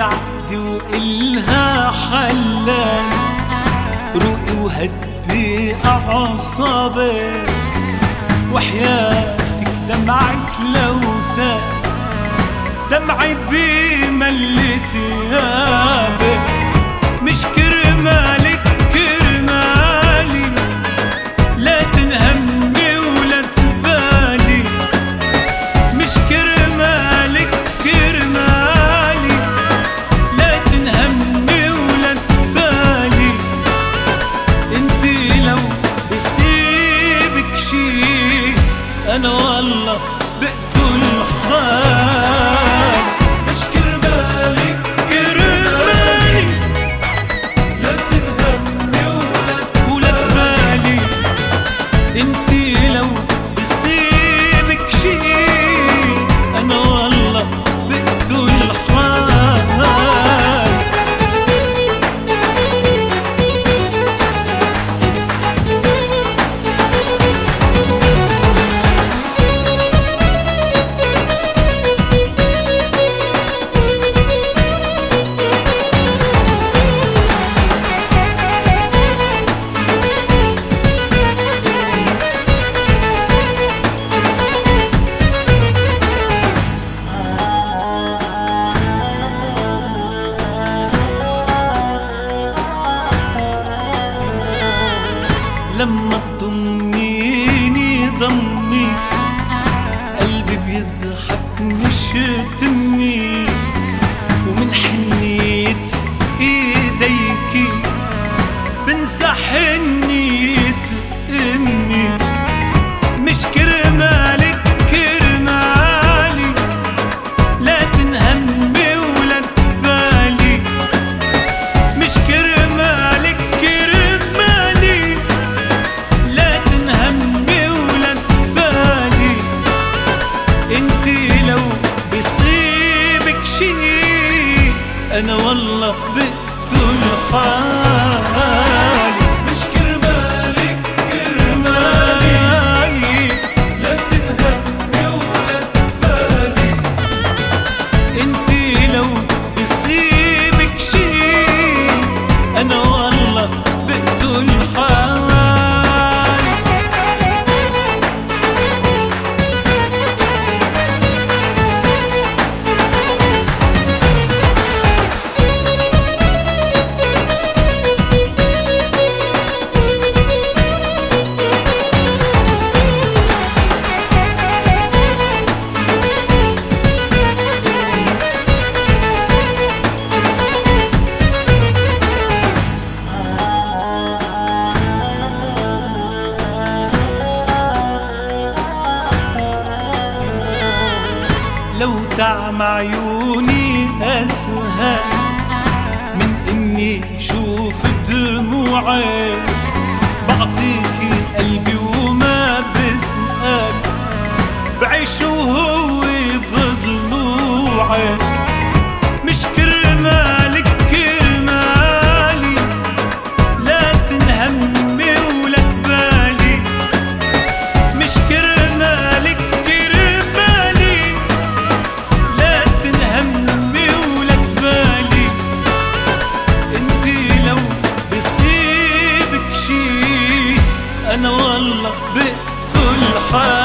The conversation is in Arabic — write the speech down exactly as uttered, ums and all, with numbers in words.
العقد وإلها حلال، روقي وهدي أعصابك، وحياتك دمعك لو سال دمعي بمل ثيابك. مش كرمالك كرمالي، لا تنهمني ولا تبالي. مش كرمالك كرمالي، لا تنهمني ولا تبالي. انتي لو بسيبك شي انا والله بقتل حالي. مش كرمالك كرمالي، لا تنهمني ولا تبالي. انتي لو بسيبك شي انا والله بقتل حالي. لما تضميني ضمي قلبي بيضحك مش تمي، ومن حنية ايديكي بنسى حنية امي. مش كرمالك كرمالي، لا تنهمي ولا تبالي. مش كرمالك كرمالي، لا تنهمي ولا تبالي. انتي لو بيصيبك شي انا والله بقتل حالي. مش كرمالك كرمالي، لا تنهمني ولا تبالي. انتي لو بيصيبك شي انا والله بقتل حالي. لو تعمى عيوني أسهل من إني شوف دموعك، بعطيكي قلبي وما بسأل، بعيش وهو بضلوعك. مش كرمالك كرمالي، لا تنهمي ولا تبالي. مش كرمالك كرمالي، لا تنهمي ولا تبالي. انتي لو بسيبك شي انا والله بقتل حالي.